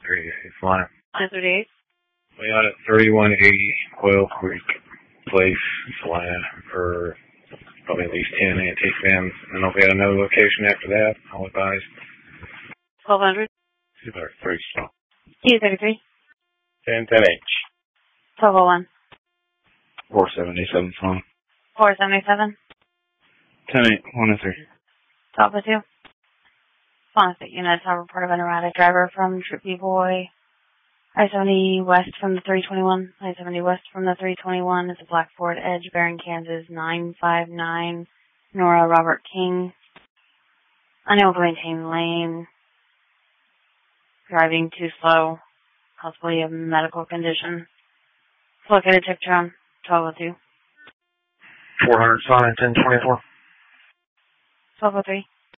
flying. 938. We out at 3180 Quail Creek Place, flying for probably at least 10 antique vans. And if we had another location after that, I'll advise. 1200. 233 stop. 233. 1010H. 1201. 477 phone. 477. 108, 103. 1202. Sponsored units have reported an erratic driver from Trippy Boy. I-70 west from the 321. I-70 west from the 321 is a Black Ford Edge bearing Kansas 959. Nora Robert King. Unable to maintain lane. Driving too slow. Possibly a medical condition. Located Tiptron, 1202. 400 sign, 1024. 1203.